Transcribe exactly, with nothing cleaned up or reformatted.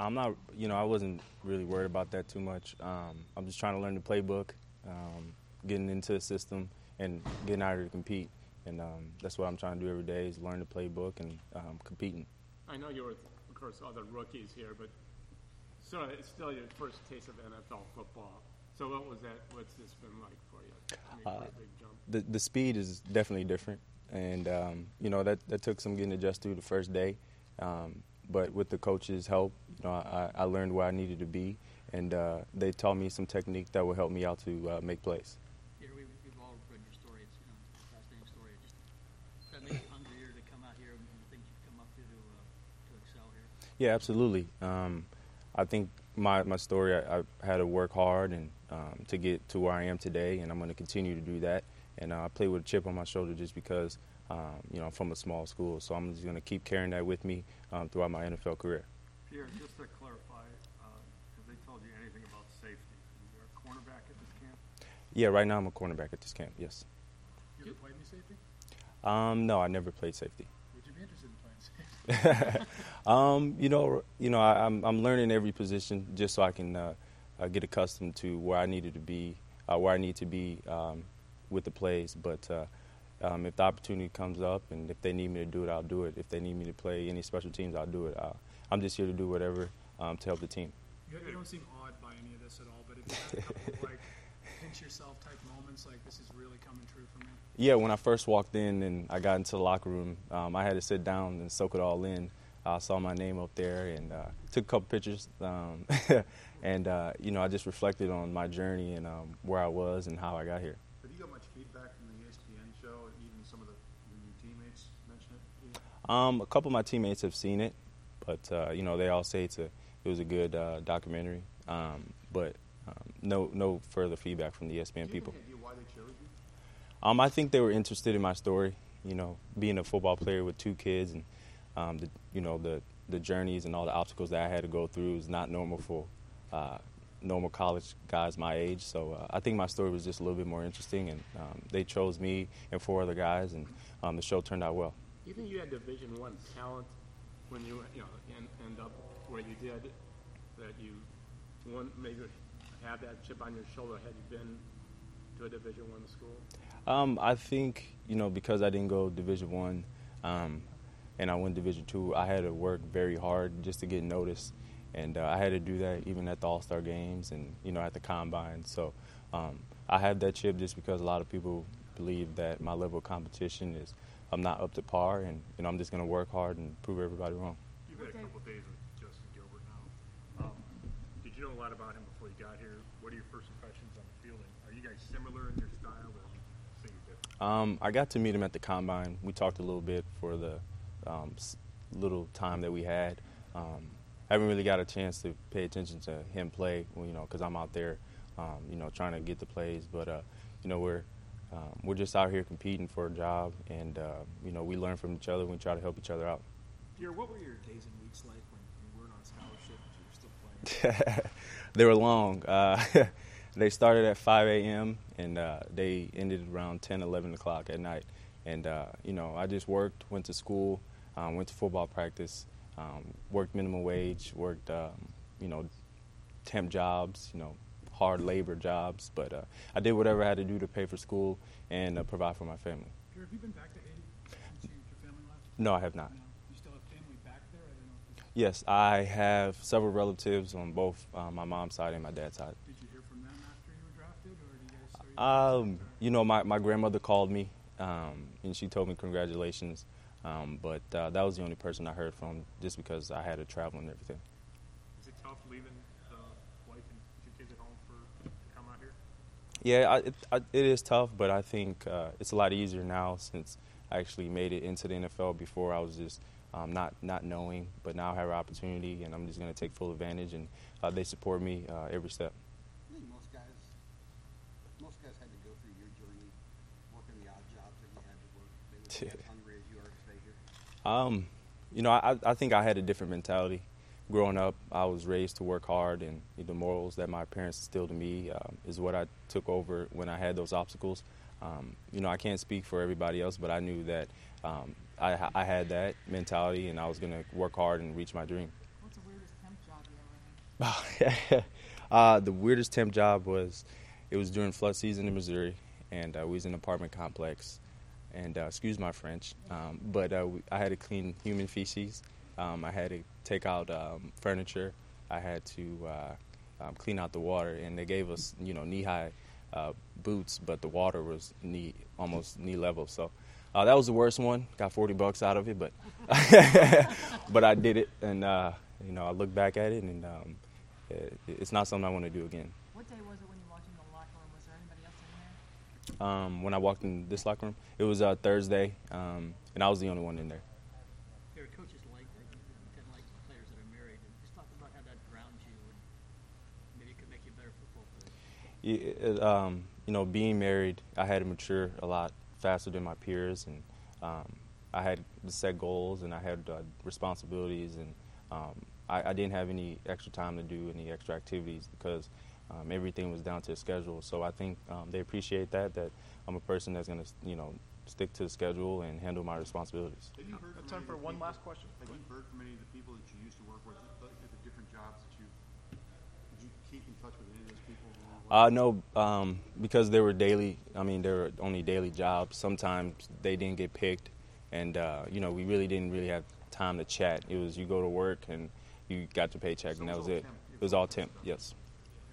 I'm not, you know, I wasn't really worried about that too much. Um, I'm just trying to learn the playbook, um, getting into the system, and getting out here to compete. And um, that's what I'm trying to do every day is learn the playbook and um, competing. I know you were, of course, other rookies here, but so it's still your first taste of N F L football. So what was that? What's this been like for you? I mean, Uh, a big jump. The the speed is definitely different, and um, you know that, that took some getting adjusted to the first day. Um, but with the coaches' help, you know, I, I learned where I needed to be, and uh, they taught me some technique that will help me out to uh, make plays. Here we, we've all read your story. It's you know, a fascinating story. Just that make you hungrier to come out here and the things you've come up to to, uh, to excel here. Yeah, absolutely. Um, I think my, my story, I, I had to work hard and um, to get to where I am today, and I'm going to continue to do that. And uh, I play with a chip on my shoulder just because, um, you know, I'm from a small school. So I'm just going to keep carrying that with me um, throughout my N F L career. Pierre, just to clarify, uh, have they told you anything about safety? You're a cornerback at this camp? Yeah, right now I'm a cornerback at this camp, yes. You ever played any safety? Um, no, I never played safety. Would you be interested in playing safety? um, you know, you know, I, I'm I'm learning every position just so I can uh, uh, get accustomed to where I needed to be, uh, where I need to be um, with the plays. But uh, um, if the opportunity comes up and if they need me to do it, I'll do it. If they need me to play any special teams, I'll do it. Uh, I'm just here to do whatever um, to help the team. You, you don't seem awed by any of this at all, but if you had a couple of like pinch yourself type moments, like this is really coming true for me. Yeah, when I first walked in and I got into the locker room, um, I had to sit down and soak it all in. I saw my name up there and uh, took a couple pictures. Um, and, uh, you know, I just reflected on my journey and um, where I was and how I got here. Have you got much feedback from the E S P N show, or even some of the your teammates mention it? Um, a couple of my teammates have seen it, but, uh, you know, they all say it's a, it was a good uh, documentary. Um, but um, no no further feedback from the E S P N Do you people. have any idea why they chose you? Um, I think they were interested in my story, you know, being a football player with two kids and, um, the, you know, the, the journeys and all the obstacles that I had to go through is not normal for uh, normal college guys my age. So uh, I think my story was just a little bit more interesting, and um, they chose me and four other guys, and um, the show turned out well. Do you think you had Division One talent when you you know end, end up where you did? That you one maybe had that chip on your shoulder had you been to a Division One school? Um, I think, you know, because I didn't go Division One, um, and I went Division Two, I had to work very hard just to get noticed, and uh, I had to do that even at the All-Star games and you know at the combine. So um, I have that chip just because a lot of people believe that my level of competition is I'm not up to par, and you know I'm just going to work hard and prove everybody wrong. You've had a couple of days with Justin Gilbert now. Um, did you know a lot about him before you got here? What are your first impressions on the field? Are you guys similar in your style, or are you seeing different? Um, I got to meet him at the combine. We talked a little bit for the um, s- little time that we had. Um, I haven't really got a chance to pay attention to him play, you know, because I'm out there, um, you know, trying to get the plays. But uh, you know, we're um, we're just out here competing for a job, and uh, you know, we learn from each other. We try to help each other out. Pierre, what were your days and weeks like when you weren't on scholarship but you were still playing? They were long. Uh, they started at five a.m. and uh, they ended around ten, eleven o'clock at night. And, uh, you know, I just worked, went to school, um, went to football practice, um, worked minimum wage, worked, um, you know, temp jobs, you know, hard labor jobs. But uh, I did whatever I had to do to pay for school and uh, provide for my family. Pierre, have you been back to Haiti since you, your family left? No, I have not. No. You still have family back there? I don't know if this, Yes, I have several relatives on both uh, my mom's side and my dad's side. did you hear from them after you were drafted, or do you guys start Um, you know, my, my grandmother called me, um, and she told me congratulations. Um, but uh, that was the only person I heard from, just because I had to travel and everything. Is it tough leaving the wife and two kids at home for to come out here? Yeah, I, it, I, it is tough, but I think uh, it's a lot easier now since I actually made it into the N F L. Before I was just um, not not knowing, but now I have an opportunity, and I'm just going to take full advantage. And uh, they support me uh, every step. I think most guys, most guys had to go through your journey, working the odd jobs that you had to work. They would be as hungry as you are to stay here. Um, you know, I, I think I had a different mentality. Growing up, I was raised to work hard, and the morals that my parents instilled in me um, is what I took over when I had those obstacles. Um, you know, I can't speak for everybody else, but I knew that um, I, I had that mentality, and I was going to work hard and reach my dream. What's the weirdest temp job you uh, the weirdest temp job was, it was during flood season in Missouri, and uh, we was in an apartment complex. And uh, excuse my French, um, but uh, we, I had to clean human feces. Um, I had to take out um, furniture. I had to uh, um, clean out the water, and they gave us, you know, knee-high uh, boots, but the water was knee, almost knee level. So uh, that was the worst one. Got forty bucks out of it, but but I did it, and uh, you know, I look back at it, and um, it, it's not something I want to do again. What day was it when you walked in the locker room? Was there anybody else in there? Um, when I walked in this locker room, it was uh, Thursday, um, and I was the only one in there. Your coaches like that, you kind of like players that are married. And just talk about how that grounds you and maybe it could make you a better football player. Yeah, it, um, you know, being married, I had to mature a lot faster than my peers, and um, I had to set goals, and I had uh, responsibilities, and um, I, I didn't have any extra time to do any extra activities because um, everything was down to a schedule. So I think um, they appreciate that, that I'm a person that's going to, you know, stick to the schedule and handle my responsibilities. Have you heard from Time any for of the one people- last question. Have you heard from any of the people that you used to work with at the, at the different jobs that you, did you keep in touch with any of those people? who were Uh, no, um, because they were daily, I mean, they were only daily jobs. Sometimes they didn't get picked, and, uh, you know, we really didn't really have time to chat. It was you go to work and you got your paycheck, So and it that was was all it. temp. It was all temp, yes.